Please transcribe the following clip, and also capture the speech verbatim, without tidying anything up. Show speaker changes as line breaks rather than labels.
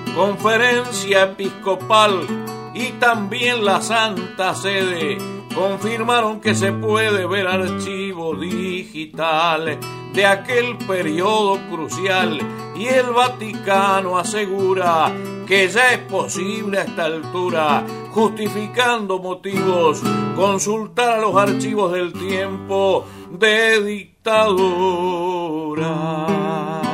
Conferencia Episcopal y también la Santa Sede confirmaron que se puede ver archivo digital de aquel periodo crucial, y el Vaticano asegura que ya es posible a esta altura, justificando motivos, consultar a los archivos del tiempo de dictadura.